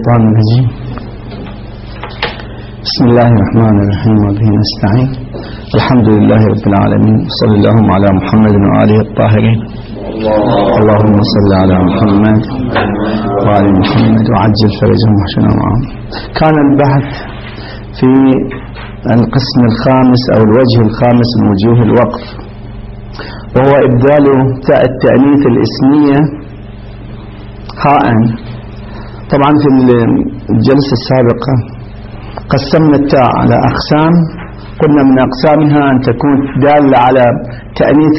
الشيطان الرجيم. بسم الله الرحمن الرحيم وبه نستعين. الحمد لله رب العالمين، صلى اللهم على محمد وآله الطاهرين. اللهم صل على محمد وآل محمد وعجل فرجهم واحشرنا معهم. كان البحث في القسم الخامس أو الوجه الخامس من وجوه الوقف، وهو إبدال تاء التأنيث الإسمية هاء. طبعا في الجلسة السابقة قسمنا التاء على أقسام، قلنا من أقسامها أن تكون دالة على تأنيث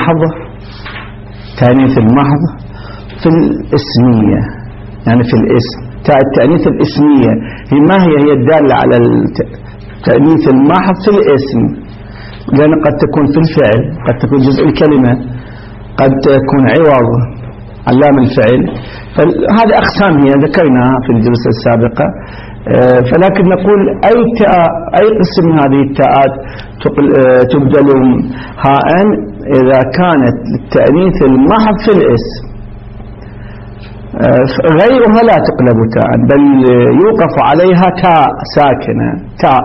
المحض في الإسمية، يعني في الاسم. تاء التأنيث الإسمية هي ما هي الدالة على تأنيث المحض في الاسم، لأن قد تكون في الفعل، قد تكون جزء الكلمة، قد تكون عوض علام الفعل. فهذه أقسام هي ذكرناها في الجلسة السابقة. فلكن نقول أي قسم من هذه التاءات تبدل هاء إذا كانت للتأنيث المحض في الاسم، غيرها لا تقلب تاء، بل يوقف عليها تاء ساكنة. تاء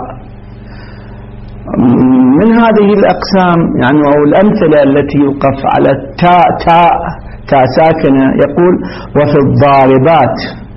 من هذه الأقسام يعني أو الأمثلة التي يوقف على تاء ساكنة، يقول وفي الضاربات.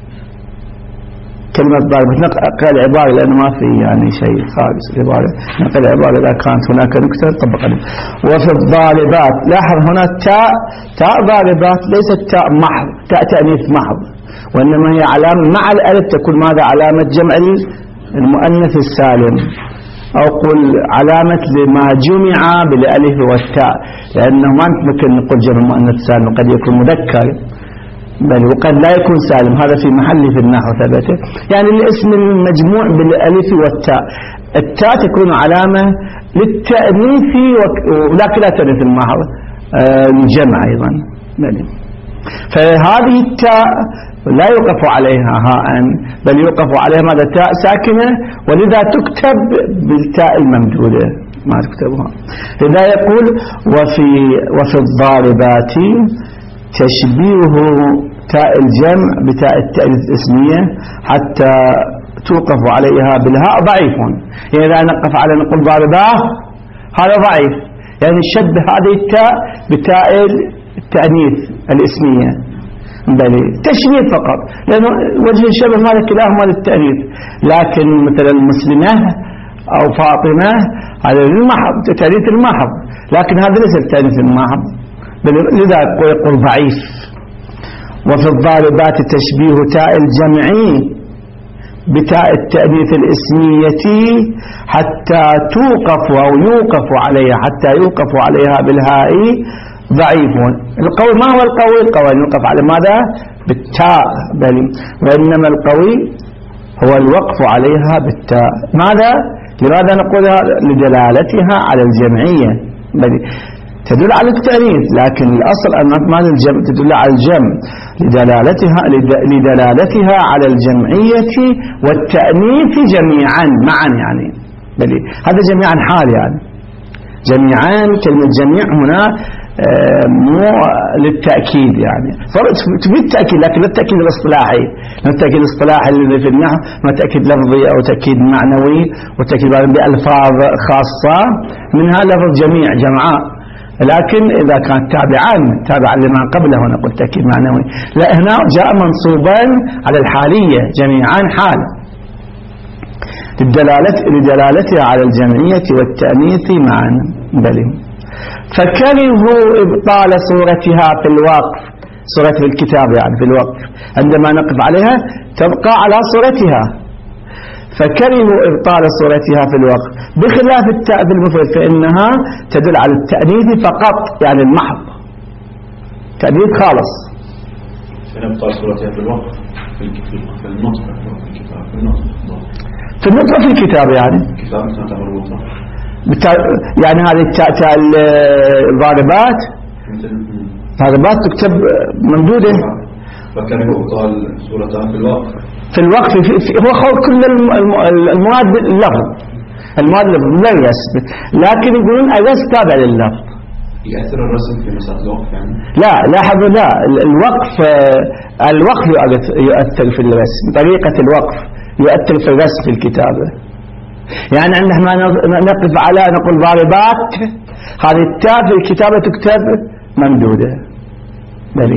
كلمة ضاربات نقل العبارة لأنه ما في يعني شيء خارج العبارة، نقل العبارة إذا كانت هناك نكتة طبق عليه. وفي الضاربات، لاحظ هنا تاء ضاربات ليست تاء محض، تاء تأنيث محض، وإنما هي علامة مع الألف تكون ماذا؟ علامة جمع المؤنث السالم، أو قل علامة لما جمع بالألف والتاء، لأنه ما ممكن نقول جمع المؤنث السالم، قد يكون مذكر بل وقد لا يكون سالم. هذا في محل في النحو ثبته. يعني الاسم المجموع بالألف والتاء، التاء تكون علامة للتأنيث ولكن لا تأنيث المحض، الجمع أيضا. فهذه التاء لا يوقف عليها هاء، بل يوقف عليها ماذا؟ تاء ساكنة، ولذا تكتب بالتاء الممدودة، ما تكتبها. لذا يقول وفي الضاربات تشبيه تاء الجمع بتاء التأنيث الاسمية حتى توقف عليها بالهاء ضعيف. يعني إذا نقف على نقول ضارباه هذا ضعيف، يعني شبه هذه التاء بتاء التأنيث الاسمية، بل تشبيه فقط، لأنه وجه الشبه ماذا؟ كلاهما للتأنيث. لكن مثلا المسلمة أو فاطمة هذا المحض، تأنيث المحض، لكن هذا ليس التأنيث المحض، لذا يقول ضعيف. وفي الضاربات تشبيه تاء الجمع بتاء التأنيث الاسمية حتى توقف أو يوقف عليها، حتى يوقف عليها بالهاء ضعيف. القوي ما هو القوي؟ القوي يوقف على ماذا؟ بالتاء، بل وإنما القوي هو الوقف عليها بالتاء. لماذا نقول لدلالتها على الجمعية، بل تدل على التأنيث، لكن الأصل أن ماذا؟ الجمع، تدل على الجمع لدلالتها على الجمعية والتأنيث جميعا معا، يعني بل هذا جميعا حال، يعني جميعا. كلمة جميع هنا مو للتأكيد، يعني تفيد التأكيد لكن لا التأكيد الاصطلاحي. التأكيد الاصطلاحي اللي في النحو ما تأكيد لفظي أو تأكيد معنوي، وتأكيد بألفاظ خاصة، منها لفظ جميع جمعاء. لكن إذا كان تابعا لما قبله نقول تأكيد معنوي. لا، هنا جاء منصوبا على الحالية، جميعا حال، لدلالتها على الجمعية والتأنيث معا. بل فكرهوا إبطال صورتها في الوقف، صورة في الكتاب يعني في الوقف، عندما نقف عليها تبقى على صورتها. فكرهوا إبطال صورتها في الوقف، بخلاف التاء في المفرد فإنها تدل على التأنيث فقط، يعني المحض، تأنيث خالص. إبطال صورتها في الوقف في النطق، في النطق في الكتاب، يعني يعني هذه التاء الضاربات تكتب ممدودة. فكرهوا إبطال صورتها في الوقف هو كل المواد اللفظ، المواد لا يثبت، لكن يقولون أجاز تابع لللفظ، يأثر الرسم في مسألة الوقف يعني؟ لا لاحظوا، لا، الوقف يؤثر في الرسم، طريقة الوقف يؤثر في الرسم في الكتابة. يعني عندما نقف على نقول ضاربات، هذه التاء في الكتابة تكتب ممدودة. بلي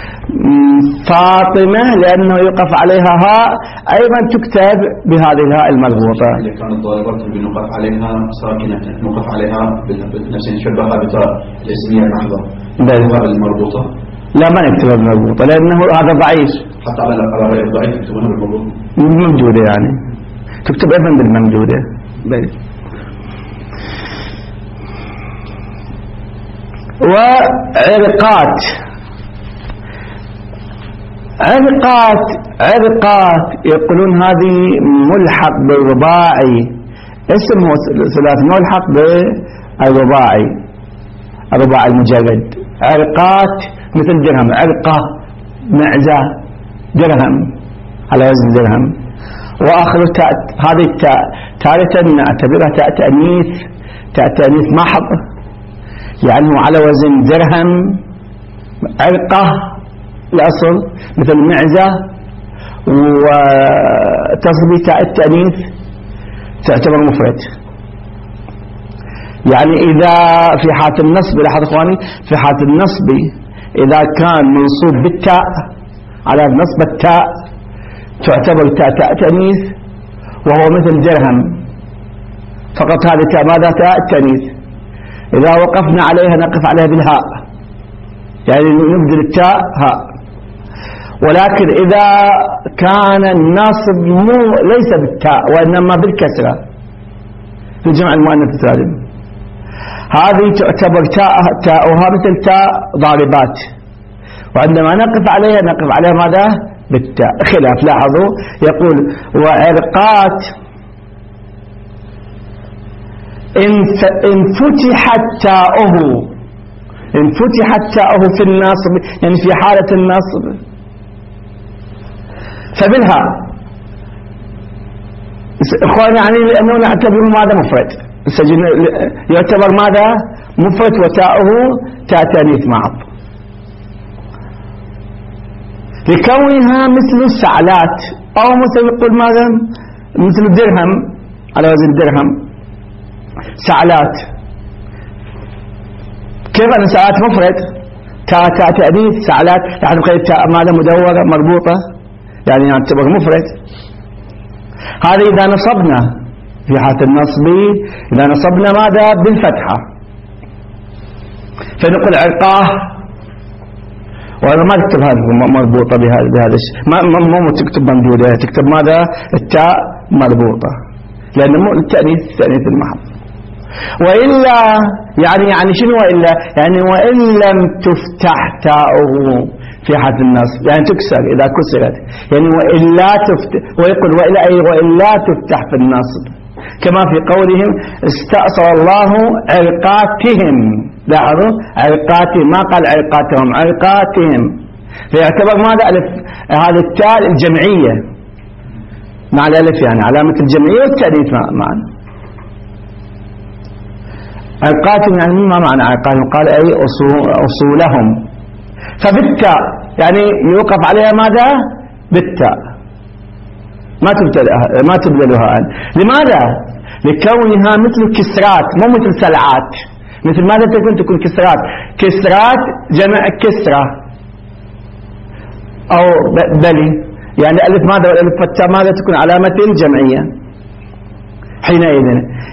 فاطمة لأنه يقف عليها هاء أيضا تكتب بهذه الهاء المربوطة. إذا كانت ضاربات بنقف عليها ساكنة نقف عليها بنفس شبهها بتاء الاسمية المحضة المربوطة. لا، ما نكتبها بالمربوطة لأنه هذا ضعيف. حتى على غير ضعيف يكتبونها بالمربوطة ممدودة، يعني تكتب أيضا بالممدودة. بلي وعرقات، عرقات يقولون هذه ملحق بالرباعي، اسمه ثلاث ملحق بالرباعي، الرباعي المجرد. عرقات مثل درهم، عرقة معزة، درهم على وزن درهم. وآخر تاء، هذه التاء تارة نعتبرها تاء تأنيث محض، يعني على وزن درهم. عرقة الأصل مثل معزة، وتصبي تاء التأنيث تعتبر مفرد. يعني إذا في حالة النصب، لاحظ إخواني، في حالة النصب إذا كان منصوب بالتاء على نصب التاء تعتبر تاء تأنيث، وهو مثل درهم، فقط هذه تاء ماذا؟ تاء التأنيث. إذا وقفنا عليها نقف عليها بالهاء، يعني نبدل التاء هاء. ولكن إذا كان الناصب ليس بالتاء وإنما بالكسرة في جمع المؤنث السالم، هذه تعتبر تاءها مثل تاء ضاربات، وعندما نقف عليها ماذا؟ بالتاء. خلاف، لاحظوا يقول وعرقات إن فتحت تاؤه في الناصب، يعني في حالة الناصب فبالهاء. إخواني، يعني لأنه نعتبره ماذا؟ مفرد، يعتبر ماذا؟ مفرد، وتاؤه تاء تأنيث معض، لكونها مثل السعلات، أو مثل يقول ماذا؟ مثل الدرهم على وزن درهم، سعلات. كيف أن سعلات مفرد؟ تاء تأنيث سعلات، يعني بقيت تاء ماذا؟ مدورة مربوطة، يعني يعتبر مفرد. هذا إذا نصبنا في حالة النصب، إذا نصبنا ماذا؟ بالفتحة، فنقول عرقاه، وأنا ما تكتب هذه مربوطة بهذا الشيء، ما تكتب ممدودة، تكتب ماذا؟ التاء مربوطة، لأنه التأنيث المحض. وإلا يعني شنو وإلا؟ يعني وإن لم تفتح تاؤه في حالة النصب، يعني تكسر إذا كسرت، يعني وإلا تفتح، ويقول وإلا تفتح في النصب، كما في قولهم استأصل الله عرقاتهم. لاحظوا عرقاتهم، ما قال عرقاتهم، عرقاتهم، فيعتبر ماذا؟ ألف، هذا التاء الجمعية مع الألف، يعني علامة الجمعية والتأنيث معا. عرقاتهم يعني ما معنى عرقاتهم؟ قال أي أصولهم، فبالتاء يعني يوقف عليها ماذا؟ بالتاء، ما تبدلها الآن. لماذا؟ لكونها مثل كسرات، مو مثل سلعات. مثل ماذا تكون كسرات؟ كسرات جمع كسرة أو بلي، يعني ألف ماذا والألف والتاء ماذا؟ تكون علامة الجمعية حينئذ.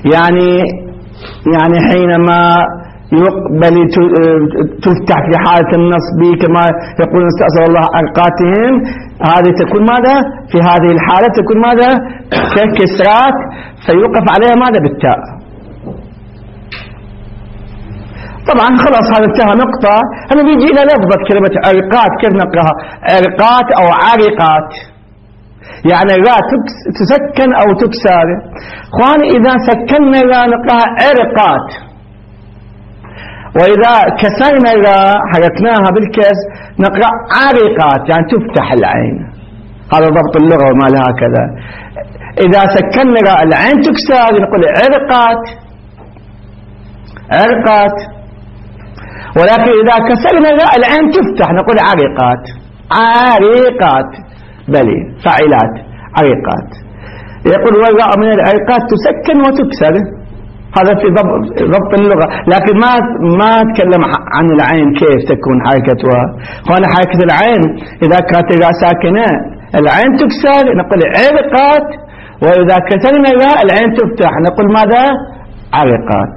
يعني حينما يقبل تفتح في حالة النصب كما يقول استأصل الله عرقاتهم، هذه تكون ماذا؟ في هذه الحالة تكون ماذا؟ ككسرات، فيوقف عليها ماذا؟ بالتاء. طبعا خلاص هذا انتهى نقطة. هنا بيجي إلى لفظة كلمة عرقات، كيف نقراها؟ عرقات أو عرقات، يعني لا تسكن أو تكسر. اخواني إذا سكننا لا نقراها عرقات، وإذا كسرنا لا حركناها بالكسر نقرأ عرقات، يعني تفتح العين. هذا ضبط اللغة وما لها كذا. إذا سكننا لا العين تكسر نقول عرقات. ولكن إذا كسرنا العين تفتح نقول عريقات. عريقات بلي فاعلات عريقات. يقول والراء من العريقات تسكن وتكسر، هذا في ضبط اللغة، لكن ما تكلم عن العين كيف تكون حركتها. هنا حركة العين إذا كانت الراء ساكنة العين تكسر نقول عريقات، وإذا كسرنا الراء العين تفتح نقول ماذا؟ عريقات.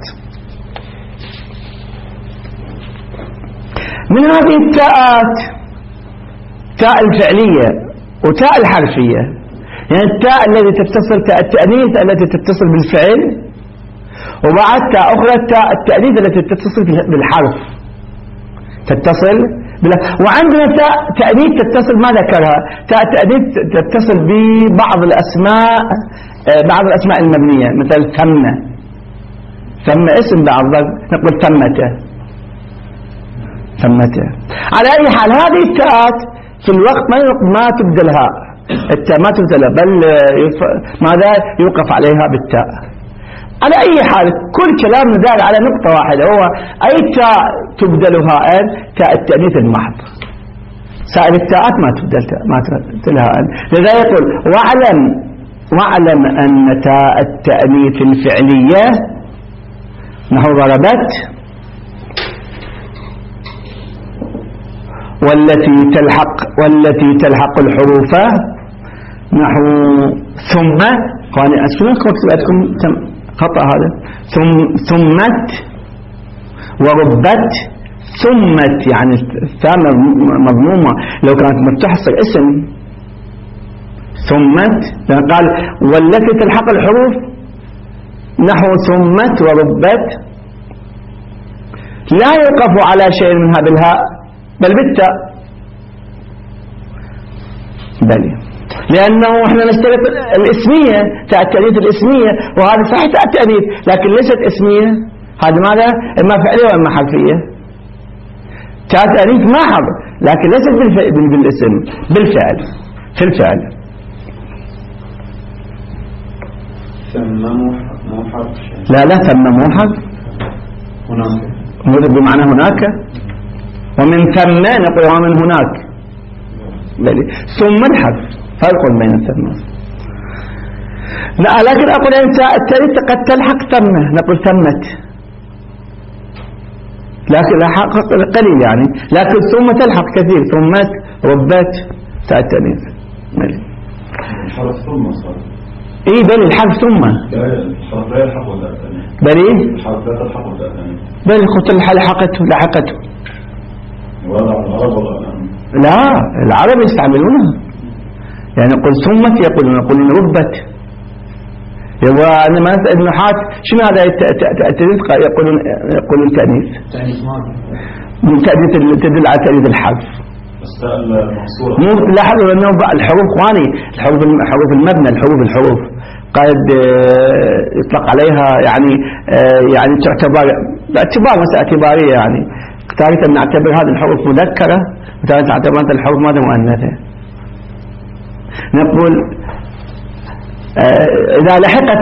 من هذه التاءات تاء الفعلية وتاء الحرفية. يعني التاء التي تتصل تاء التأنيث التي تتصل بالفعل، وبعد تاء أخرى تاء التأنيث التي تتصل بالحرف تتصل وعندنا تاء تأنيث تتصل ما ذكرها. تاء التأنيث تتصل ببعض الأسماء، بعض الأسماء المبنية مثل ثم اسم بعض نقول ثمته. على أي حال هذه التاءات في الوقت ما تبدلها، التاء ما تبدلها، بل ماذا يوقف عليها بالتاء. على أي حال كل كلام دار على نقطة واحدة، هو أي تاء تبدلها تاء التأنيث المحض، سائر التاءات ما تبدلها. لذا يقول واعلم أن تاء التأنيث الفعلية نحو ضربت، والتي تلحق الحروف نحو ثم. وأنا أسفلكم أكتبتكم خطأ هذا، ثمت وربت. ثمت يعني الثاء مضمومة، لو كانت متصل اسم ثمت، قال والتي تلحق الحروف نحو ثمت وربت لا يوقف على شيء منها بالهاء بل بالتاء. بل لأنه احنا نشترط الاسمية، تاء التأنيث الاسمية، وهذا صحيح تاء التأنيث لكن ليست اسمية. هذا ماذا؟ إما فعلية وإما حرفية. تاء التأنيث محض لكن ليست بالاسم، بالفعل، في الفعل. ثم موحد. لا ثم موحد هناك بمعنى هناك، ومن ثم نقول ومن هناك. ثم الحرف فرق بين الثم. لا لكن أقول أنت التأنيث قد تلحق ثمة نقول ثمت، لكن لحق قليل يعني، لكن ثم تلحق كثير، ثمت ربت تاء التأنيث. الحرف ثم صار إيه بل الحرف ثم الحرف لا يلحق ولا التأنيث. بل إيه الحرف لا تلحق ولا التأنيث. بل قلت لحقته. لا العرب يستعملونها، يعني يقول ثمت يقولون ربت. وأنا ما النحاة شنو هذا التأنيث؟ يقولون تأنيث. تأنيث تدل على تأنيث الحرف. مو لاحظوا أنه الحروف خواني، الحروف المبنى، الحروف قد يطلق عليها يعني تعتبر باعتبار مسألة اعتبارية، يعني تارة نعتبر هذه الحروف مذكرة وتارة نعتبر هذه الحروف ماذا مؤنثة. نقول إذا لحقت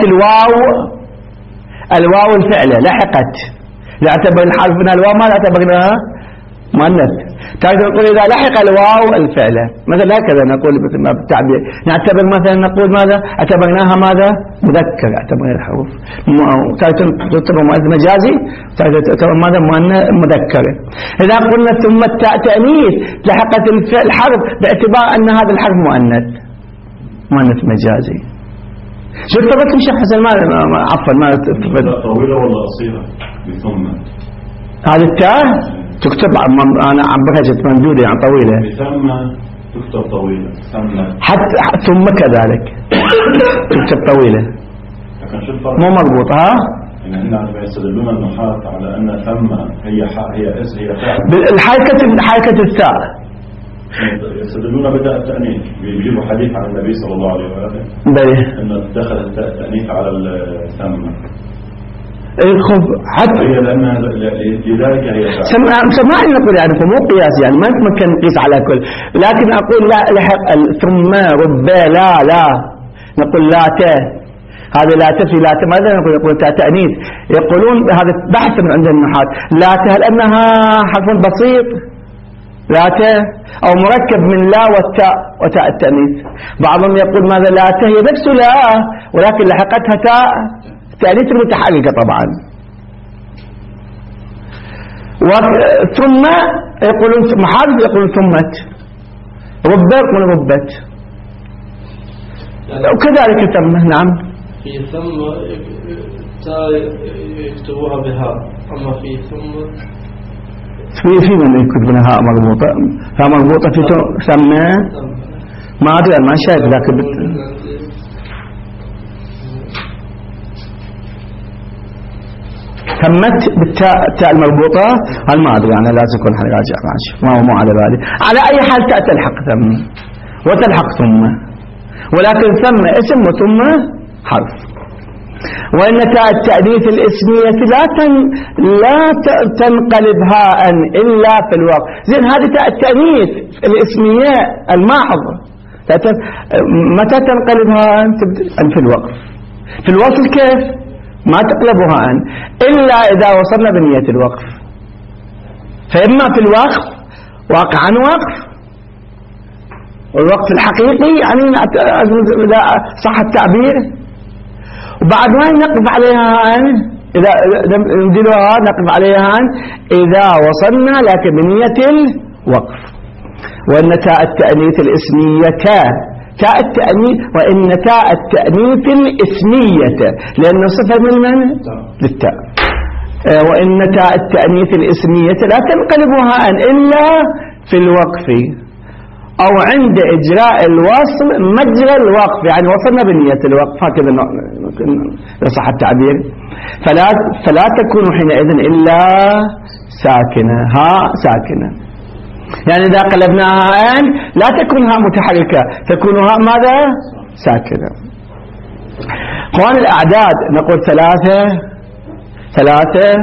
الواو الفعلة لحقت، نعتبر الحرف من الواو ما نعتبرناها مؤنث. نقول إذا لحق الواو الفعلة مثلا هكذا نقول مثل ما بالتعبير، نعتبر مثلا نقول ماذا اعتبرناها ماذا مذكر، اعتبرنا الحروف تعتبر مؤنث مجازي، تعتبر ماذا مذكر. إذا قلنا ثم التاء تأنيث لحقت الحرف باعتبار أن هذا الحرف مؤنث مجازي. شو ارتبطتم شيخ حسن؟ عفوا ما طويلة ولا قصيرة بثم؟ هذه التاء تكتب أنا عم بهجت موجودة يعني طويلة، ثم تكتب طويلة، حتى ثم كذلك تكتب طويلة مو مضبوطة. ها يعني هنا يستدلون النحاة على أن ثم هي فاعل حركة الثاء، يستدلون بدأ التأنيث، بيجيبوا حديث عن النبي صلى الله عليه وسلم أن دخل التأنيث على الثم. حتى هي لذلك هي سمعني نقول يعني مو قياس، يعني ما يمكن نقيس على كل، لكن أقول لا لحق ثم ربا لا نقول لا تا، هذه لا تفي لا ماذا يقول تاء تأنيث، يقولون هذا بحث من عند النحاة، لا هل أنها حرف بسيط لا أو مركب من لا والتاء وتاء التأنيث. بعضهم يقول ماذا لا هي نفس لا ولكن لحقتها تاء التأنيث المتحركة طبعا. ثم يقولون محارف يقولون ثمت، ربة يقولون ربت، وكذلك ثم. نعم في ثم يكتبوها بها، أما في ثم في من يكتب لها مربوطة، ها مربوطة في ثم ما أدري ما شايف لكن ثمت بالتاء المربوطة هل ما أدري أنا لازم يكون راجع ماشي ما هو على بالي. على أي حال تاء تلحق ثم وتلحق ثم، ولكن ثم اسم وثم حرف. وإن تاء التأنيث الاسمية لا تنقلب هاء إلا في الوقف. زين هذه تاء التأنيث الاسمية الماحظة متى تنقلب هاء؟ في الوقف. في الوصل كيف؟ ما تقلبها هاء إلا إذا وصلنا بنية الوقف، فإما في الوقف واقعا وقف، والوقف الحقيقي يعني إذا صح التعبير، وبعد ما نقف عليها إذا نديرها نقف عليها إذا وصلنا لكن بنية الوقف. وإن تاء التأنيث الاسمية تاء التأنيث، وإن تاء التأنيث الاسمية لأنه صفة من للتاء. وإن تاء التأنيث الاسمية لا تنقلبها إلا في الوقف أو عند إجراء الوصل مجرى الوقف، يعني وصلنا بنية الوقف هكذا صح التعبير. فلا تكون حينئذ إلا ساكنة، ها ساكنة، يعني إذا قلبناها لا تكون ها متحركة، تكون ها ماذا؟ ساكنة. قوان الأعداد نقول 3 3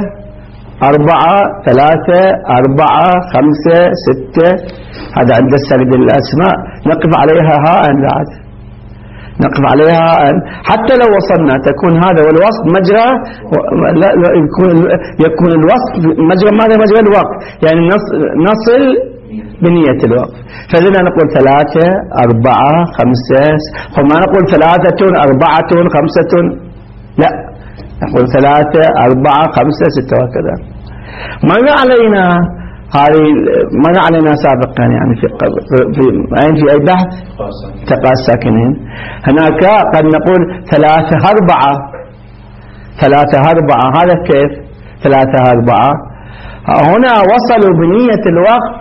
4 3 4 5 6، هذا عند السرد الأسماء نقف عليها هاء بعد، نقف عليها هاء حتى لو وصلنا تكون هذا والوصل مجرى لا يكون الوصل مجرى ماذا؟ مجرى الوقف، يعني نصل بنية الوقف. فلنا نقول 3 4 5، وما نقول 3 4 5، لا نقول 3 4 5 6 وكذا. ماذا علينا هذه ماذا علينا سابقا يعني في أي بحث تقاء الساكنين. هناك قد نقول 3 4 3 4، هذا كيف 3 4؟ هنا وصلوا بنية الوقف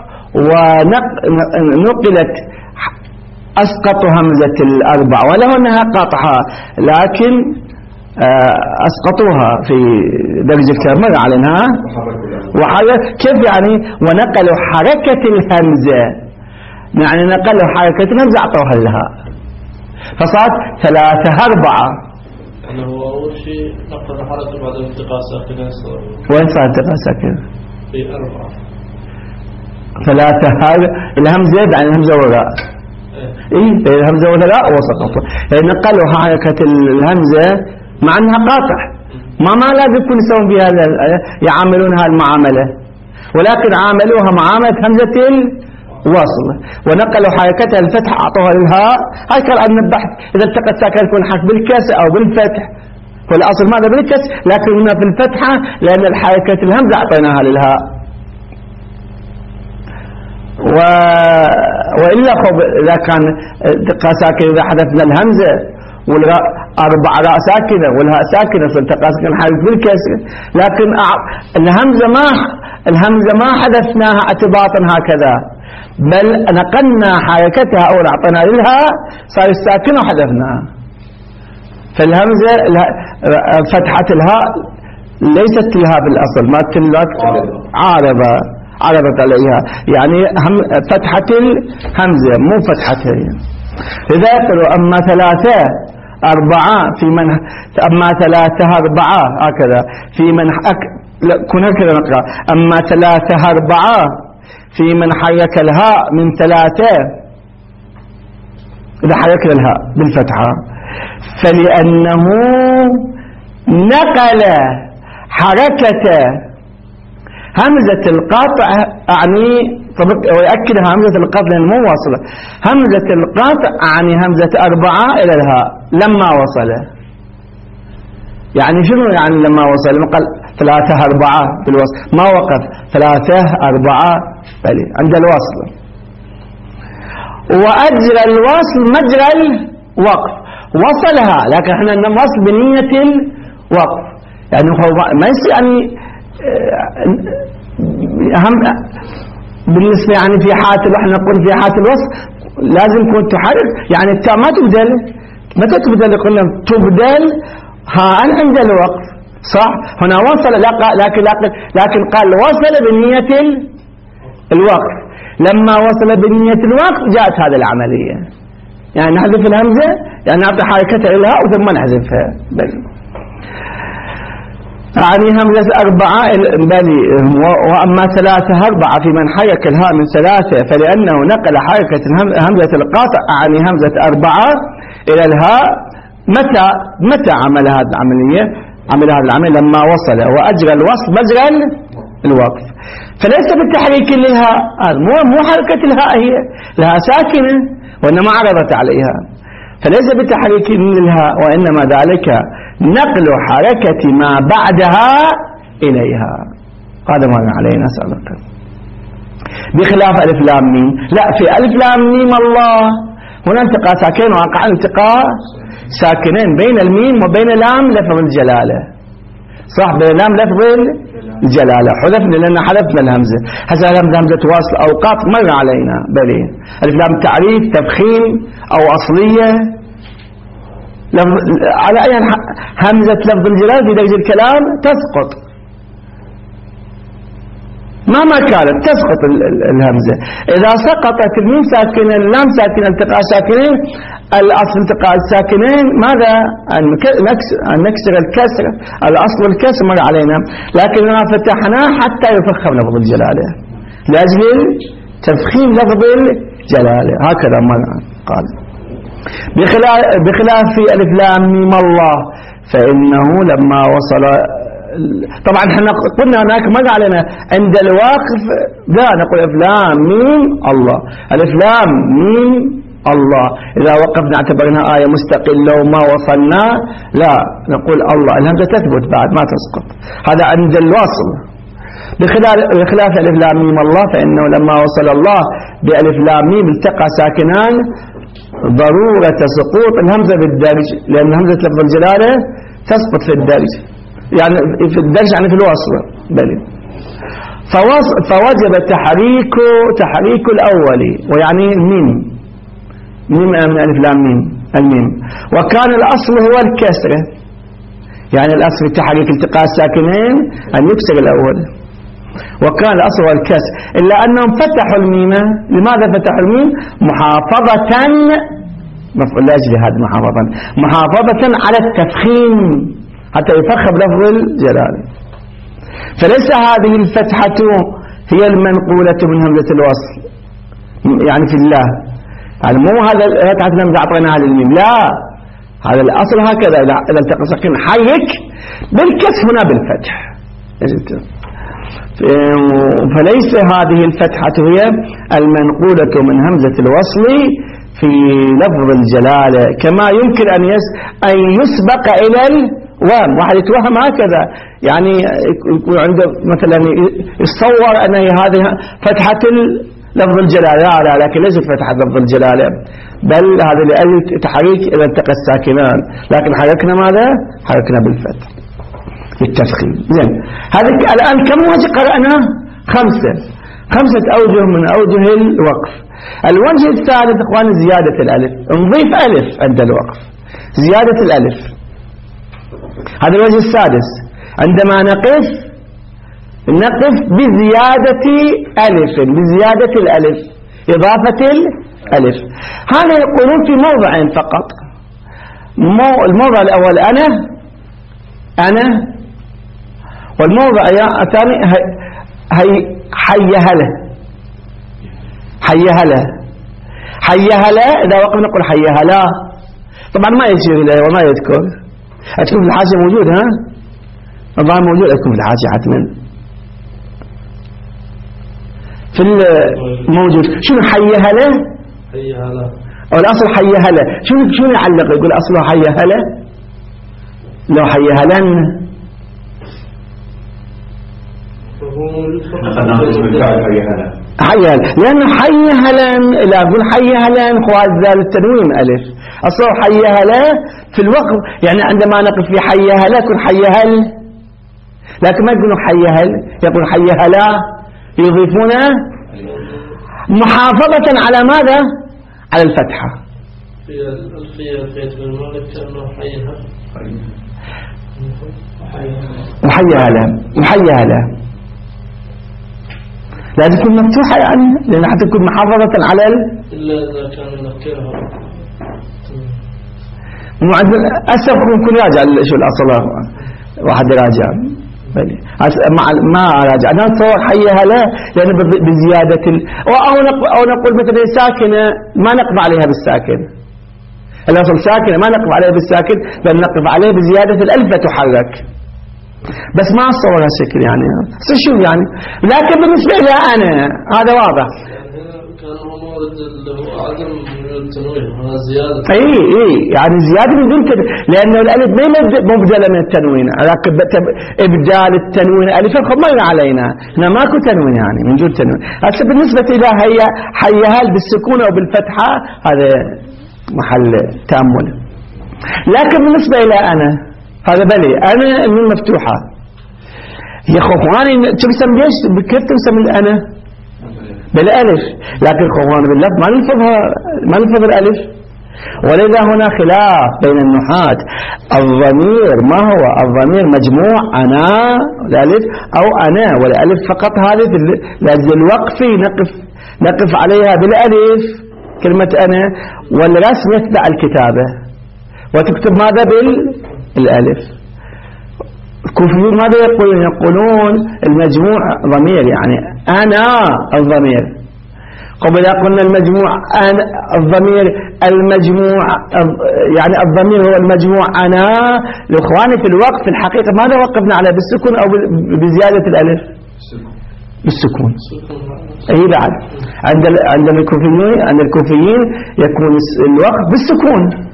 ونقلت أسقط همزة الأربع ولو أنها قطعها، لكن أسقطوها في درجة الكامل عليها كيف يعني؟ ونقلوا حركة الهمزة، يعني نقلوا حركة الهمزة أعطوها لها فصارت 3 4. يعني هو أول شيء نقل حركة بعد التقاء ساكنة. وين صار التقاء ساكنة؟ في 4 3 هذا الهمزة يعني الهمزة وراء إيه الهمزة وراء وسقطوا، يعني نقلوا حركة الهمزة مع أنها قاطع ما لازم يكون يسوون بها يعاملونها المعاملة، ولكن عاملوها معاملة همزة الوصل ونقلوا حركتها الفتح أعطوها للهاء. هكذا أن البحث إذا التقت ساكن يكون حرف بالكسر أو بالفتح، والأصل ماذا بالكسر، لكن هنا في الفتحة لأن الحركة الهمزة أعطيناها للهاء. وإلا إذا كان التقاء ساكن إذا حذفنا الهمزة والراء 4 راء ساكنة والهاء ساكنة فالتقاء ساكن حرف بالكسر، لكن الهمزة ما حذفناها اعتباطا هكذا، بل نقلنا حركتها أو أعطينا للها صار الساكنة وحذفناها. فالهمزة فتحة الهاء ليست لها بالأصل ما تلت عارضت عليها، يعني فتحة الهمزة مو فتحتها. إذا يقولوا أما 3 4 في من أما 3 4 هكذا في من كن هكذا نقرأ أما 3 4 في من حرك الهاء من 3، إذا حركنا الهاء بالفتحة فلأنه نقل حركة همزة القطع أعني ويأكد همزة القطع لأنه مو واصلة. همزة القطع أعني همزة 4 إلى الهاء لما وصل. يعني شنو يعني لما وصل؟ لما قال 3 4 بالوصل ما وقف 3 4 بلي عند الوصل. وأجرى الوصل مجرى الوقف وصلها، لكن احنا نوصل بنية الوقف. يعني ما يصير يعني بالنسبة يعني في حالة احنا نقول في حالة الوصل لازم يكون تحرك، يعني التاء ما تبدل. متى تبدل؟ قلنا تبدل هاء عند الوقف صح. هنا وصل لكن قال وصل بنية الوقف. لما وصل بنية الوقف جاءت هذه العملية، يعني نحذف الهمزة يعني نعطي حركتها إلها وثم نحذفها بل. يعني همزة 4 بلي. وأما 3 4 في من حرك الهاء من 3 فلأنه نقل حركة همزة القاطع يعني همزة 4 إلى الهاء. متى عمل هذه العملية؟ عمل هذه العملية لما وصل وأجرى الوصل مجرى الوقف. فليس بالتحريك للهاء، مو حركة الهاء، هي لها ساكنة وإنما عرضت عليها، فليس بتحريك للهاء وإنما ذلك نقل حركة ما بعدها إليها. هذا ما علينا سابقا. بخلاف ألف لام ميم، لا في ألف لام ميم الله هنا التقاء ساكنين وقع التقاء ساكنين بين الميم وبين لام لفظ الجلالة صح. بين لام لفظ الجلالة حذفنا لأن حذفنا الهمزة. هذا همزة واصل أوقات مر علينا بلي. ألف لام تعريف تفخيم أو أصلية على أي همزة لفظ الجلالة في درجة الكلام تسقط مهما كانت تسقط الهمزة. إذا سقطت الميم ساكنة اللام ساكنة التقاء ساكنين الأصل التقاء الساكنين ماذا؟ أن نكسر الكسر الأصل الكسر مر علينا، لكننا فتحناه حتى يفخم لفظ الجلالة لأجل تفخيم لفظ الجلالة هكذا ما قال. بخلاف في ألف لام ميم الله فإنه لما وصل طبعا احنا قلنا هناك مر علينا عند الواقف لا نقول ألف لام ميم الله. ألف لام ميم الله إذا وقفنا اعتبرنا آية مستقلة وما وصلنا لا نقول الله. الهمزة تثبت بعد ما تسقط، هذا عند الواصل. بخلاف ألف لام ميم الله فإنه لما وصل الله بألف لام ميم التقى ساكنان ضرورة سقوط الهمزة بالدرج، لأن همزة لفظ الجلالة تسقط في الدرج، يعني في الدرج يعني في الوصل بلي. فوجب تحريك الأول ويعني الميم من ألف لام ميم الميم. وكان الأصل هو الكسرة، يعني الأصل في تحريك التقاء الساكنين أن يكسر الأول، وكان الأصل هو الكسر إلا أنهم فتحوا الميم. لماذا فتحوا الميم؟ محافظة مفعول لأجل هذا محافظة على التفخيم حتى يفخم لفظ الجلالة. فليس هذه الفتحة هي المنقولة من همزة الوصل يعني في الله، يعني مو هذا الفتحة التي أعطيناها للميم، لا هذا الأصل هكذا. إذا التقى ساكن حرك بالكسر هنا بالفتح. فليس هذه الفتحة هي المنقولة من همزة الوصل في لفظ الجلالة كما يمكن أن يسبق إلى الوهم. واحد يتوهم هكذا، يعني يكون عنده مثلا يتصور أن هذه فتحة لفظ الجلالة، لا لكن ليست فتحة لفظ الجلالة، بل هذا لأجل تحريك إذا التقى الساكنان، لكن حركنا ماذا؟ حركنا بالفتح التفخيم. زين هذا الآن كم وجه قرأنا؟ 5 أوجه من أوجه الوقف. الوجه الثالث إخوان زيادة الألف، نضيف ألف عند الوقف، زيادة الألف. هذا الوجه السادس، عندما نقف بزيادة ألف، بزيادة الألف، إضافة الألف. هذا يقولون في موضعين فقط. الموضع الأول أنا، والموضع الثاني حيهله. إذا وقف نقول حيهلا، طبعا ما يشير إليه وما يذكر. أتكون في الحاشية موجود ها؟ الظاهر موجود أتكون في الحاشية حتما في الموجود. شنو حيها له؟ حيها له أو الأصل حيها له. شنو يعلق يقول أصله حيها له؟ لو حيها لن حيها لأن حيها لن لا أقول حيها لن خواد ذال التنوين ألف أصله حيها له في الوقف يعني عندما نقف في حيها له يكون حيها ل لكن ما يقولون حيها ل يقول حيها لا يضيفون محافظة على ماذا؟ على الفتحة. في الفية بن مالك كأنه حيها محيها له لازم تكون مفتوحة يعني لأن حتى تكون محافظة على إلا إذا كان ينكرها أسف ممكن يراجع شو الأصل واحد يراجع ما راجع أنا أتصور حيها له لأن بزيادة أو نقول مثلا ساكنة ما نقف عليها بالساكن الأصل ساكنة ما نقف عليها بالساكن بل نقف عليها بزيادة الألف تحرك بس ما أتصور هالشكل يعني شو يعني لكن بالنسبة لي أنا هذا واضح كان هو مورد اللي هو عدم التنوين هذا زيادة يعني زيادة من دون كده لأنه الألف ما مبدلة من التنوين لكن إبدال التنوين ألف مر علينا هنا ماكو تنوين يعني من دون تنوين هسه بالنسبة إلى هي حيها بالسكون أو بالفتحة هذا محل تأمل لكن بالنسبة إلى أنا هذا بلي أنا من مفتوحة يا خواني ترسم ليش كيف ترسم الأنا بالألف لكن خواني باللفظ ما نلفظ الألف ولذا هنا خلاف بين النحاة الضمير ما هو الضمير مجموع أنا الألف أو أنا والألف فقط هذه لأجل الوقف نقف عليها بالألف كلمة أنا والرسم يتبع الكتابة وتكتب ماذا بالألف. الكوفيون ماذا يقولون المجموع ضمير يعني أنا الضمير قبل قلنا المجموع أنا الضمير المجموع يعني الضمير هو المجموع أنا الإخواني في الوقف في الحقيقة ماذا وقفنا عليه بالسكون أو بزيادة الألف بالسكون أي بعد عند الكوفيين يكون الوقف بالسكون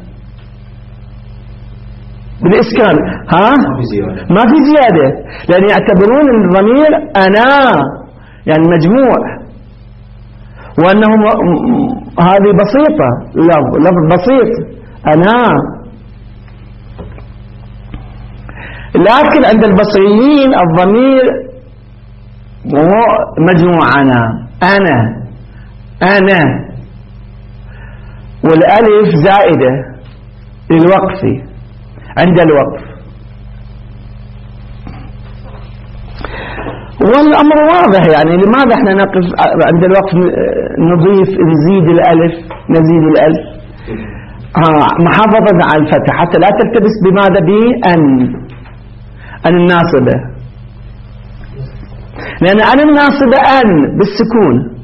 بالإسكان ما في زيادة لأن يعتبرون الضمير أنا يعني مجموع وأنه هذه بسيطة لفظ بسيط أنا لكن عند البصريين الضمير هو مجموع أنا والألف زائدة للوقف عند الوقف والأمر واضح يعني لماذا احنا نقف عند الوقف نزيد الألف محافظة على الفتح حتى لا تلتبس بماذا بأن الناصبة لأن أن الناصبة أن بالسكون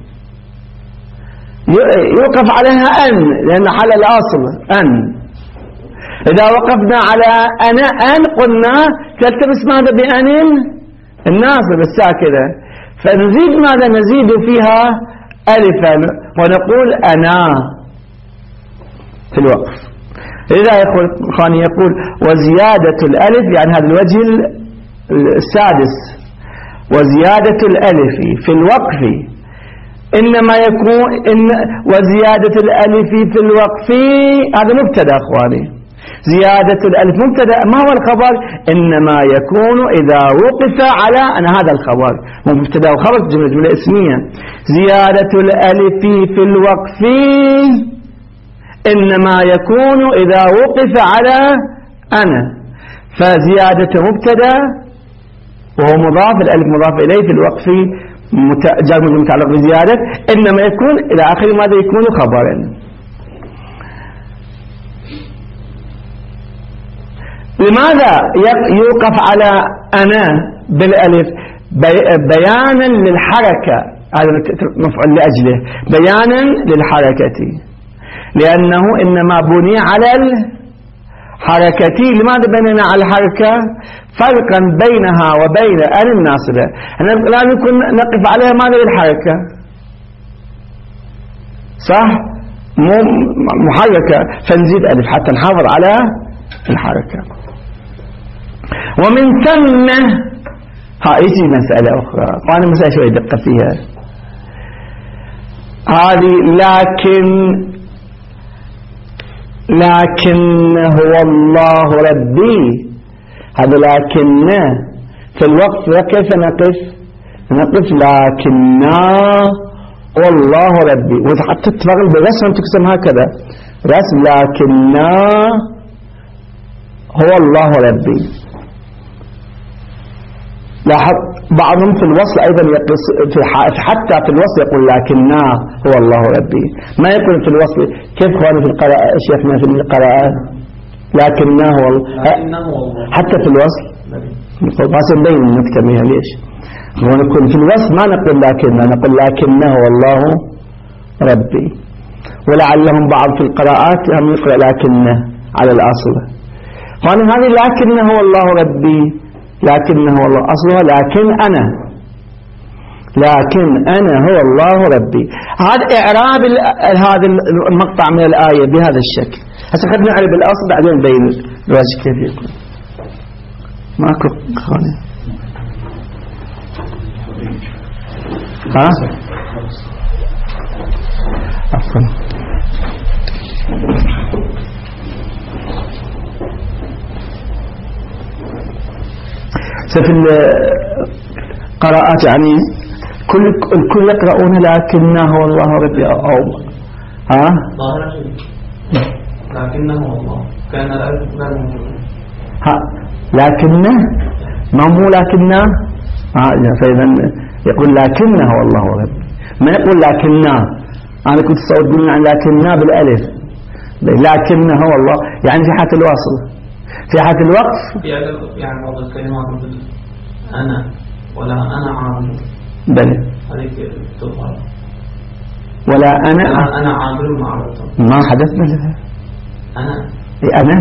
يوقف عليها أن لأن حل الأصل أن إذا وقفنا على أن قلنا تلتبس ماذا بأن الناصب الساكنة فنزيد ماذا نزيد فيها ألفا ونقول أنا في الوقف إذا يقول وزيادة الألف يعني هذا الوجه السادس وزيادة الألف في الوقف إنما يكون وزيادة الألف في الوقف هذا مبتدأ أخواني زيادة الألف مبتدأ ما هو الخبر إنما يكون إذا وقف على أنا هذا الخبر مبتدأ وخبر جملة اسمية زيادة الألف في الوقف إنما يكون إذا وقف على أنا فزيادة مبتدأ وهو مضاف الألف مضاف إليه في الوقف جار متعلق بزيادة إنما يكون إلى آخر ماذا يكون خبرا لماذا يوقف على أنا بالألف بيانا للحركة هذا مفعول لأجله بيانا للحركة لأنه إنما بني على حركتي. لماذا بنينا على الحركة؟ فرقا بينها وبين أن الناصبة. لا نكون نقف عليها ماذا بالحركة، صح؟ مو محركة فنزيد ألف حتى نحافظ على الحركة. ومن ثم يجي مسألة أخرى، وأنا مسألة شوية دقة فيها. هذه لكن هو الله ربي، هذا لكن في الوقت كيف نقف لكن والله ربي، وحتى تفضل برسم تقسم هكذا رسم لكن هو الله ربي. لاحظ بعضهم في الوصل أيضا يقص حتى في الوصل يقول لكننا هو الله ربي، ما يقول في الوصل. كيف كان في القراءة شيخنا في القراءة لكننا هو حتى في الوصل بس نبين النكتة منها ليش ونكون في الوصل ما نقول لكننا، نقول لكننا هو الله ربي. ولعلهم بعض في القراءات هم يقرأ لكننا على الأصل. هذه لكننا هو الله ربي، لكنه هو الله أصلها لكن أنا هو الله ربي. هذا إعراب هذا المقطع من الآية بهذا الشكل. هسه خلينا نعرف الأصل بعدين نبين الوجه كيف يكون. ماكو خانة عفوا. في القراءات يعني الكل يقرؤون لكنه هو الله ربي أو لكنه هو الله كان الألف لا موجود لكنه ما مو لكنه فإذا يقول لكنه هو الله ربي، ما يقول لكنه. أنا كنت صوت قلنا عن لكنه بالألف، لكنه هو الله يعني في حالة الوصل. في حالة الوقف يعني بعض الكلمات مثل أنا ولا أنا عامل بلى تظهر ولا أنا عامل معرضة ما حدثنا لها أنا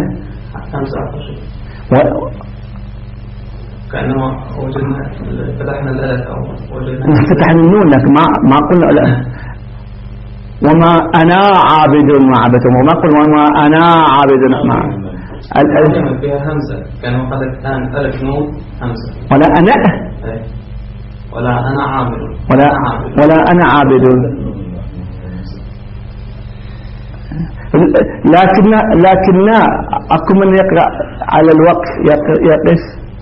15 كأنما وجدنا فتحنا الألف أو وجدنا فتحنا النون لك ما قلنا لا. وما أنا عابد ما عبدتم، وما قلنا وما أنا عابد ما الألف فيها همزة كانوا قد الآن ألف نون همزة ولا أنا ولا أنا عابد ولا أنا عابد. لكن أكو من يقرأ على الوقف يقف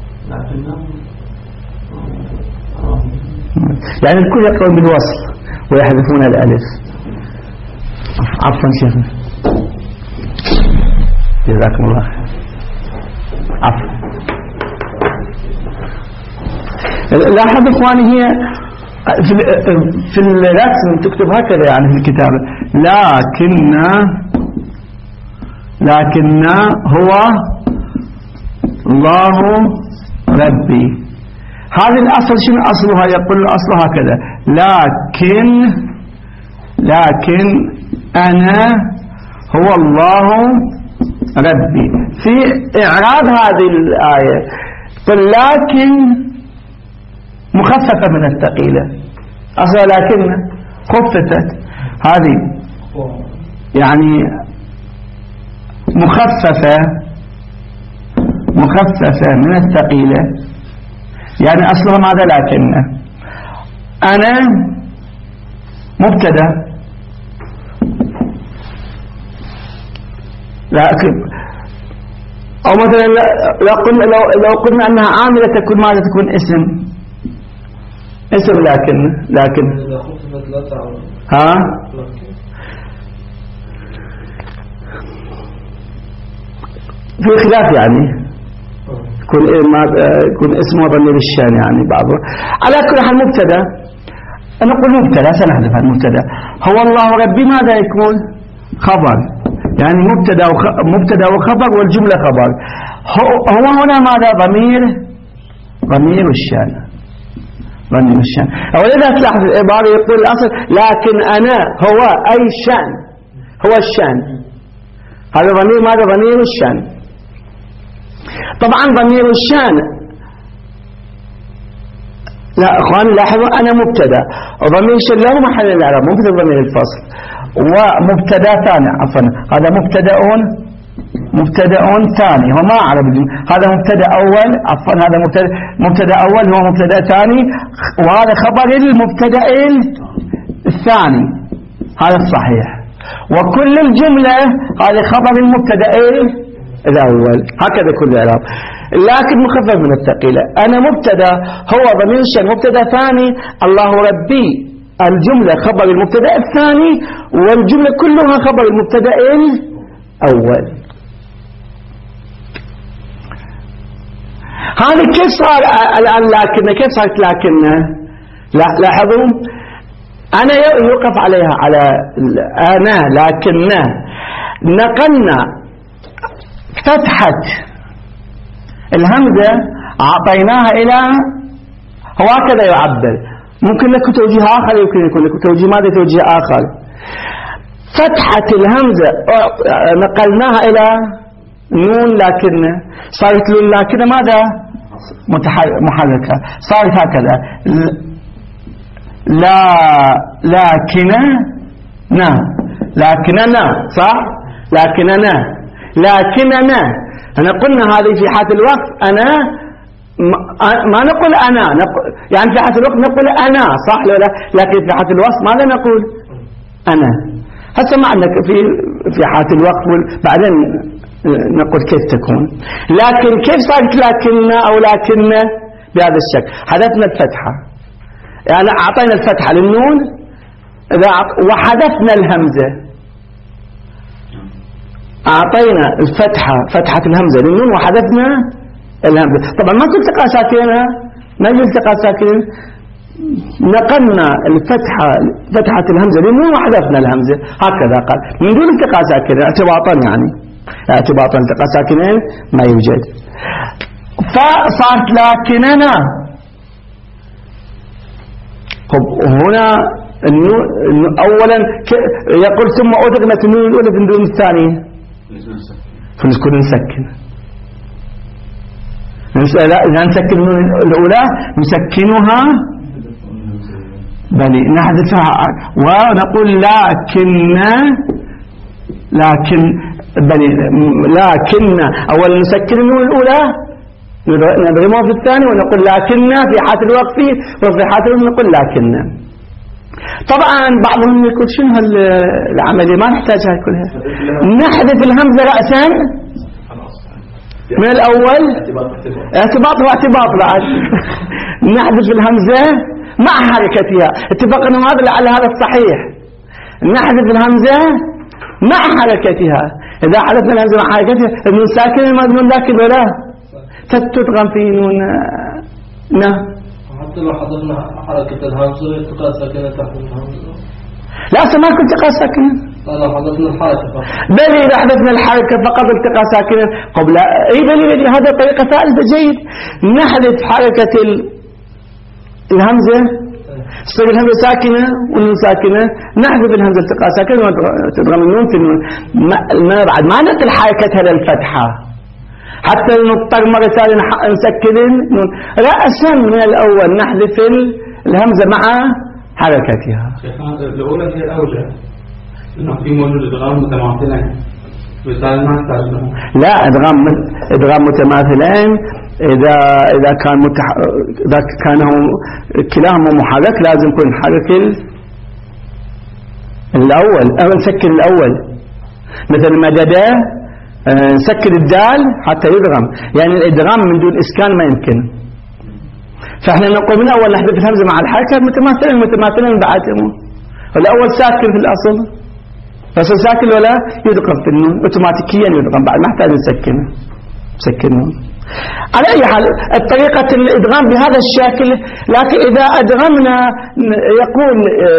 يعني الكل يقرأ بالوصل ويحذفون الألف. عفوا شيخنا جزاكم الله عفوا. لاحظ إخواني هي في الرسم تكتب هكذا يعني في الكتابة لكن هو الله ربي. هذه الأصل شنو أصلها؟ يقول الأصل هكذا لكن أنا هو الله ربي. في إعراب هذه الآية قل لكن مخففة من الثقيلة، أصلا لكن خففت هذه يعني مخففة من الثقيلة يعني أصلها ماذا؟ لكن أنا مبتدأ لكن أو مثلا لو قلنا أنها عاملة تكون ماذا؟ تكون اسم لكن في خلاف يعني يكون اسمه ضمير الشان يعني بعضه. على كل حال مبتدا، نقول مبتدا سنحذف المبتدا. هو الله ربي ماذا يكون؟ خبر يعني مبتدا وخبر والجملة خبر. هو هنا ماذا؟ ضمير الشان. ولذا تلاحظ العبارة يقول الأصل لكن أنا هو أي شان، هو الشان. هذا ضمير ماذا؟ ضمير الشان. طبعا ضمير الشان، لا اخوان لاحظوا انا مبتدا وضمير الشان له محل الاعراب مو مثل ضمير الفصل، ومبتدا ثاني عفوا هذا مبتدا ثاني، هو ما اعرف هذا مبتدا اول عفوا هذا مبتدا اول هو مبتدا ثاني، وهذا خبر المبتدا الثاني، هذا الصحيح. وكل الجمله هذه خبر المبتدا الاول، هكذا كل الاعراب، لكن مخفف من الثقيله. انا مبتدا هو ضمير الشان مبتدا ثاني، الله ربي الجمله خبر المبتدا الثاني، والجمله كلها خبر المبتدا الاول. هذه كيف صار الآن لكن كيف صارت لكن؟ لا لاحظوا أنا يوقف عليها على أنا لكن نقلنا فتحة الهمزة أعطيناها إلى هو هكذا يعبر، ممكن لك توجيه آخر، يمكن يكون لك توجيه ماذا توجيه آخر. فتحة الهمزة نقلناها إلى نون لكن، صارت نون لكن ماذا محركة، صارت هكذا لا لكننا صح، لكننا أنا قلنا هذه في حالة الوقت أنا ما نقول أنا يعني في حالة الوقت نقول أنا صح ولا لا، لكن في حالة الوصف ماذا نقول أنا. هسه ما عندك في حالة الوقت بعدين نقول كيف تكون، لكن كيف صارت لكن أو لكن بهذا الشكل. حذفنا الفتحة يعني أعطينا الفتحة للنون وحذفنا الهمزة، أعطينا الفتحة فتحة الهمزة للنون وحذفنا الهمزة. طبعا ما كنت تقع ساكنة، ما يجوز تقع ساكنة، نقلنا الفتحة فتحة الهمزة للنون وحذفنا الهمزة هكذا قال من دون التقاء ساكنة اعتباطا، يعني اعتباطا التقاء ساكنين ما يوجد. فصارت لكننا. طب هنا اولا يقول ثم ادغمت النون الاولى في النون الثانية فنسكن نسكن لا نسكن النون الاولى نسكنها بل نحذفها ونقول لكن أولا نسكن النون الأولى نضغمها في الثاني ونقول لكن في حالة الوقف وفي حالة الوقف نقول لكن. طبعا بعضهم يقول شنو العملية ما نحتاجها كلها، نحذف الهمزة رأسا من الأول اعتباط واعتباط بعد نحذف الهمزة مع حركتها اتفقنا هذا لعل هذا الصحيح، نحذف الهمزة مع حركتها. إذا حذفنا الهمزة مع حركتها النون ساكنة ما نون لكن ولا تدغم في نون حتى لو حذفنا حركة الهمزة يتقى ساكنة تحت الهمزة لا ما كنت تقى ساكنة، لو حذفنا الحركة فقط بل إذا حذفنا الحركة فقط التقى ساكنة قبل بل هذا طريقة ثالثة جيد، نحذف حركة الهمزة تصير الهمزة ساكنة والنون ساكنة، نحذف الهمزة التقاء ساكنة وتضغم النون في النون ما بعد ما نقل حركتها للفتحة حتى نضطر مرة ثانية نسكن النون رأسا من الأول نحذف الهمزة مع حركتها. الأولى هي الأوجه إنه في موجود إدغام متماثلين لا إدغام متماثلين إذا كانوا كلاهما محرك لازم يكون حرك الأول أو نسكن الأول، مثل مددا نسكن الدال حتى يدغم، يعني الإدغام من دون إسكان ما يمكن. فإحنا نقول من أول نحذف الهمزة مع الحركة متماثلين بعدهم، الأول ساكن في الأصل بس ساكن ولا يدغم في النون اوتوماتيكيا يدغم بعد ما يحتاج نسكنه. على أي حال الطريقة الإدغام بهذا الشكل، لكن إذا أدغمنا يقول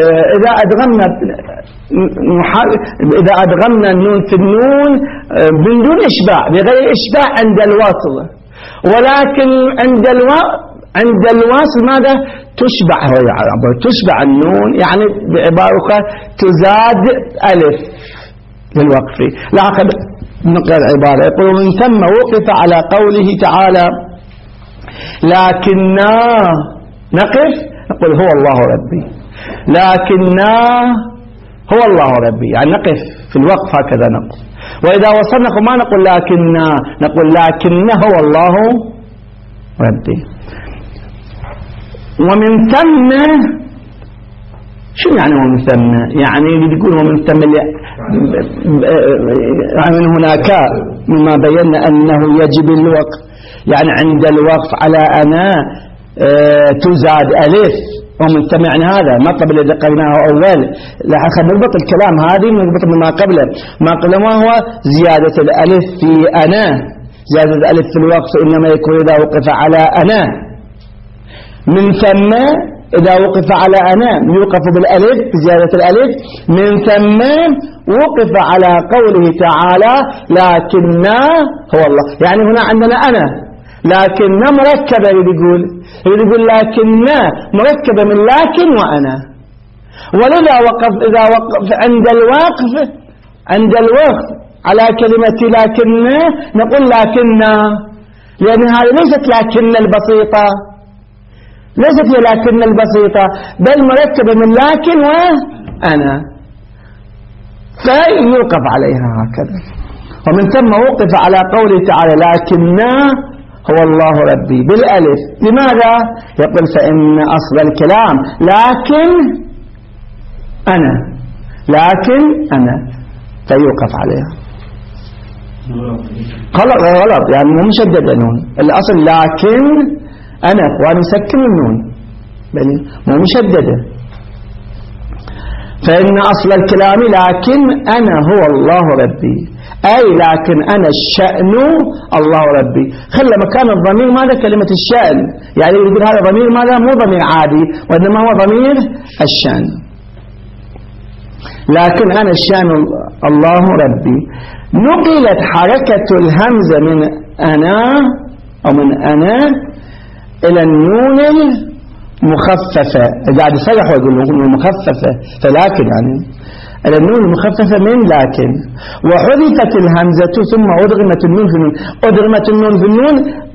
إذا أدغمنا النون في النون من دون إشباع بغير إشباع عند الوصل، ولكن عند الوصل ماذا تشبع النون، يعني بعبارة تزاد ألف للوقف. نقرأ العبارة. يقول ومن ثم وقف على قوله تعالى لكننا نقف نقول هو الله ربي، لكننا هو الله ربي، يعني نقف في الوقف هكذا نقف. وإذا وصلنا ما نقول لكننا، نقول لكنه هو الله ربي. ومن ثم شو يعني ومن ثم؟ يعني يقول ومن ثم يعني من هناك مما بينا أنه يجب الوقف، يعني عند الوقف على أنا تزاد ألف. ومن ثم يعني هذا المطلب الذي قلناه أول. لحظة نربط الكلام هذه نربط بما قبله. ما قبله ما هو زيادة الألف في أنا، زيادة الألف في الوقف إنما يكون إذا وقف على أنا. من ثم إذا وقف على أنا يوقف بالألف بزيادة الألف. من ثم وقف على قوله تعالى لكننا هو الله، يعني هنا عندنا أنا لكننا مركبة. يقول لكننا مركبة من لكن وأنا. ولذا وقف إذا وقف عند الوقف على كلمة لكننا نقول لكننا، لأن هذه ليست لكن البسيطة، ليست هي لكن البسيطة، بل مركبة من لكن وأنا، فيوقف عليها هكذا. ومن ثم وقف على قوله تعالى لكننا هو الله ربي بالألف. لماذا؟ يقول فإن أصل الكلام لكن أنا فيوقف عليها. غلط يعني مو مشدد النون، الأصل لكن أنا ونسكن النون مو مشددة. فإن أصل الكلام لكن أنا هو الله ربي، أي لكن أنا الشأن الله ربي. خلى مكان الضمير ماذا؟ كلمة الشأن، يعني يقول هذا ضمير ماذا؟ مو ضمير عادي وإنما هو ضمير الشأن. لكن أنا الشأن الله ربي. نقلت حركة الهمزة من أنا أو من أنا إلى النون المخففة. قاعد يصلح ويقول النون مخففة، فلكن يعني إلى النون المخففة من لكن. وحذفت الهمزة ثم أدغمت النون في النون. أدغمت النون في النون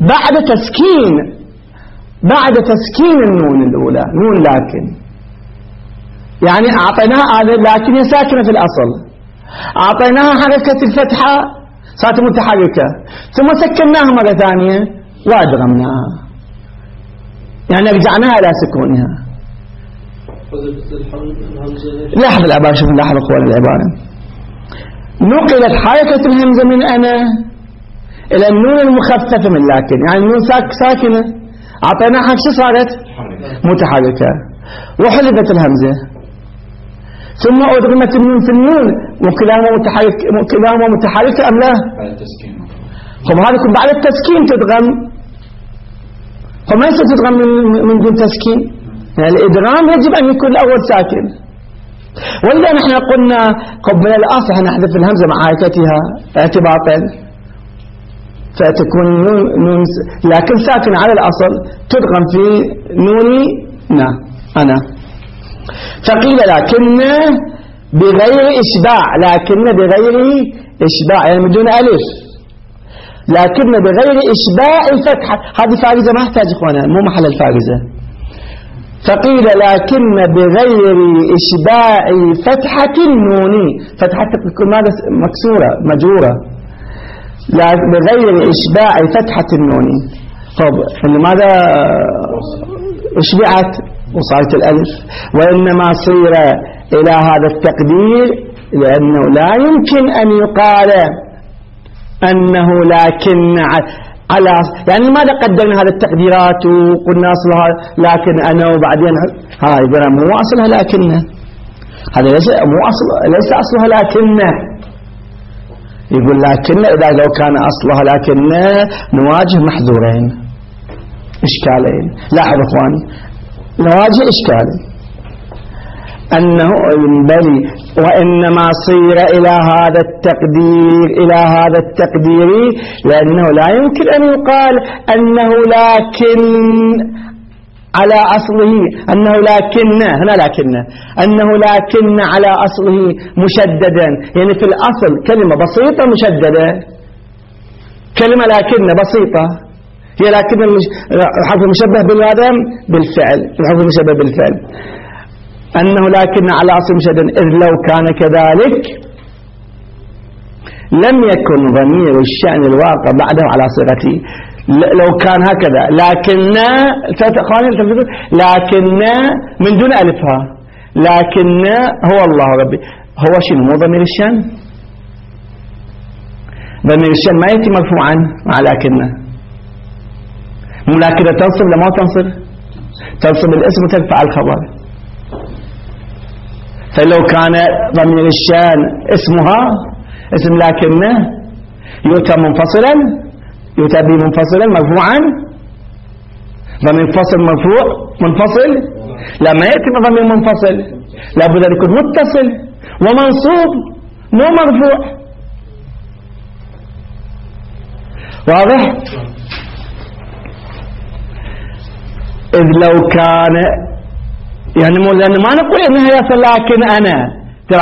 بعد تسكين النون الأولى، نون لكن. يعني أعطيناها لكن هي ساكنة في الأصل، أعطيناها حركة الفتحة صارت متحركة، ثم سكناها مرة ثانية وأدغمناها، يعني رجعناها إلى سكونها. لاحظ العبارة، شوف لاحظ أخوان العبارة. نقلت حركة الهمزة من أنا إلى النون المخففة من لكن، يعني النون ساكنة أعطيناها شو صارت؟ متحركة. وحذفت الهمزة ثم أدغمت النون في النون، وكلاهما متحركة أم لا؟ طب هذا يكون بعد التسكين تدغم، فما يصير تدغم من دون تسكين، يعني الإدغام يجب أن يكون الأول ساكن. وإذا نحن قلنا قبل الأصل نحذف الهمزة مع حركتها اعتباطا، فتكون نون لكن ساكن على الأصل تدغم في نوني أنا. فقيل لكن بغير إشباع، لكن بغير إشباع يعني من دون ألف، لكن بغير إشباع الفتحة. هذه فارزة ما احتاج إخوانا، مو محل الفارزة. فقيل لكن بغير إشباع فتحة النون، فتحة تكون ماذا؟ مكسورة مجرورة، بغير إشباع فتحة النون. طب لماذا أشبعت وصارت الألف؟ وإنما صير إلى هذا التقدير لأنه لا يمكن أن يقال أنه لكن على، يعني لماذا قدرنا هذه التقديرات وقلنا أصلها لكن أنا وبعدين هاي مو أصلها لكن، هذا ليس أصلها لكن. يقول لكن إذا لو كان أصلها لكن نواجه محذورين إشكالين. لاحظ إخواني، نواجه إشكالين أنه بلي وإنما صير إلى هذا التقدير لأنه لا يمكن أن يقال أنه لكن على أصله أنه لكن هنا أنه لكن على أصله مشددا، يعني في الأصل كلمة بسيطة مشددة، كلمة لكن بسيطة هي لكن الحرف المشبه بالماذا؟ بالفعل، الحرف المشبه بالفعل، أنه لكن على أصل مشددا. إذ لو كان كذلك لم يكن ضمير الشأن الواقع بعده على صيغته. لو كان هكذا لكن من دون ألفها، لكن هو الله ربي، هو شنو؟ مو ضمير الشأن. ضمير الشأن ما يأتي مرفوعا مع لكنه، مو لكنه تنصب لما تنصب الاسم وترفع الخبر. فلو كان ضمير الشأن اسمها اسم لكنه يؤتى منفصلا، يؤتى به منفصلا مرفوعا، ضمير فصل مرفوع منفصل. لما يأتي بضمير منفصل لابد أن يكون متصل ومنصوب مو مرفوع. واضح؟ إذ لو كان يعني مو، لأن ما نقول إنها يصل لكن أنا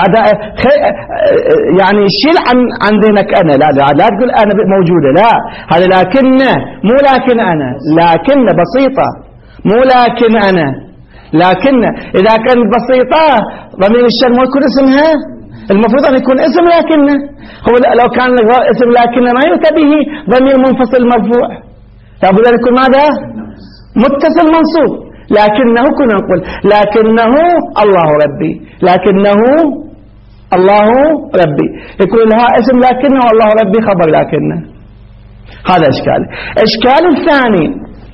يعني شيل عن ذهنك أنا، لا تقول أنا موجودة، لا، هذا لكن مو لكن أنا، لكن بسيطة مو لكن أنا، لكن إذا كانت بسيطة ضمير الشأن ما يكون اسمها، المفروض أن يكون اسم لكن. هو لو كان اسم لكن ما يؤتى به ضمير منفصل مرفوع، لابد أن يكون ماذا؟ متصل منصوب. لكنه كنا نقول لكنه الله ربي، لكنه الله ربي، يقول لها اسم لكنه والله ربي خبر لكنه. هذا إشكال. إشكال الثاني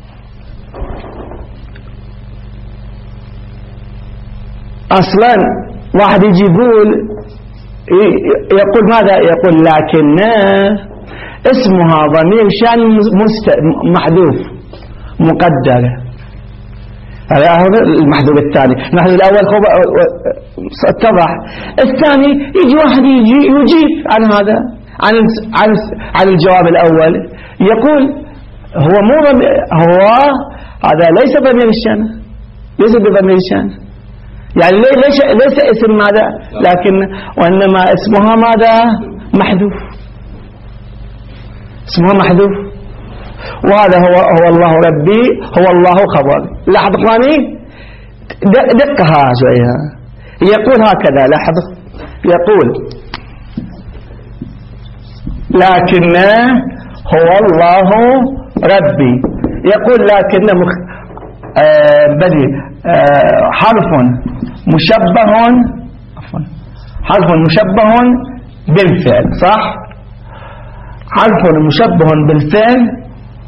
أصلا واحد يجي يقول ماذا؟ يقول لكن اسمها ضمير شأن محذوف مقدر. هذا المحذوف الثاني. المحذوف الأول اتضح. الثاني يجي واحد يجيب عن هذا، عن الجواب الأول، يقول هو هذا ليس ضمير الشأن، ليس بضمير الشأن، يعني ليس اسم ماذا؟ لكن وإنما اسمها ماذا؟ محذوف، اسمها محذوف. وهذا هو الله ربي، هو الله خبر. لاحظ اخواني دقها شويه. يقول هكذا، لاحظ، يقول لكن هو الله ربي، يقول لكن بدي حرف مشبه، حرف مشبه بالفعل، صح؟ حرف مشبه بالفعل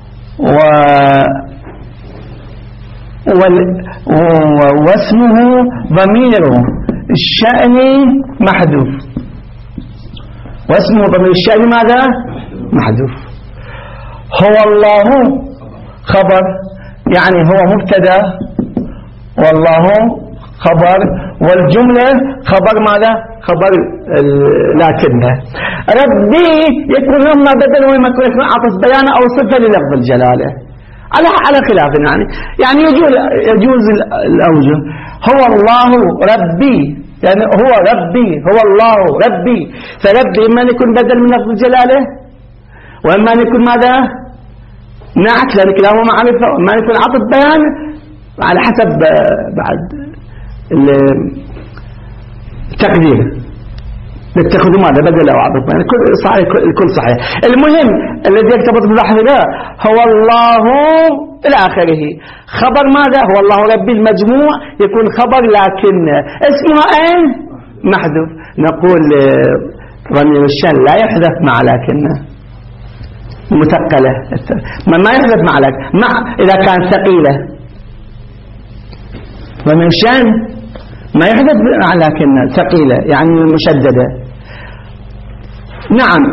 واسمه ضمير الشأن محذوف، واسمه ضمير الشأن ماذا؟ محذوف. هو الله خبر، يعني هو مبتدا والله خبر، والجملة خبر ماذا؟ خبر لكنه. ربي يكون لما بدل وما يكون عطف بيان أو صفة للفظ الجلالة على خلاف، يعني يجوز الأوجه. هو الله ربي، يعني هو ربي، هو الله ربي، فربي إما أن يكون بدل من لفظ الجلالة وإما أن يكون ماذا؟ نعت، لأن كلاهما معرفة، وإما أن يكون عطف بيان على حسب بعد التقدير، نتخذ ماذا بدل أو عطف بيان، الكل صحيح. المهم الذي يرتبط بالبحث ده هو الله إلى آخره. خبر ماذا؟ هو الله ربي المجموع يكون خبر لكن اسمها أين؟ محذوف. نقول ضمير الشأن لا يحذف مع لكنه، مثقلة، ما يحذف مع لكن، إذا كانت ثقيلة ضمير الشأن ما يحذف مع لكنه، ثقيلة يعني مشددة. نعم،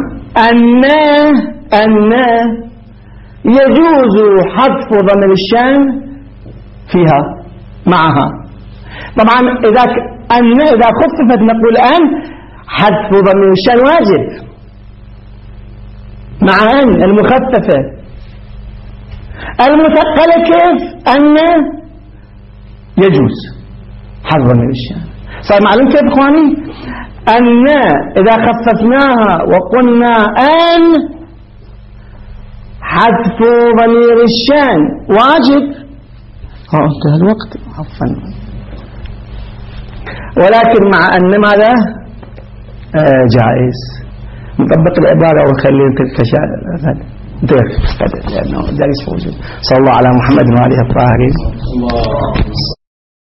أن يجوز حذف ضمير الشأن فيها معها. طبعا إذا خففت نقول أن حذف ضمير الشأن واجب مع أن المخففة. المثقلة كيف؟ أن يجوز حذف ضمير الشأن. صار معلوم كيف إخواني أن إذا خففناها وقلنا أن حذف ضمير الشأن واجب انتهى الوقت عفوا، ولكن مع أن ماذا جائز نطبق العبارة ونخلي تلك شأن لأنه جائز فوجود. صلى الله على محمد وآله الطاهرين.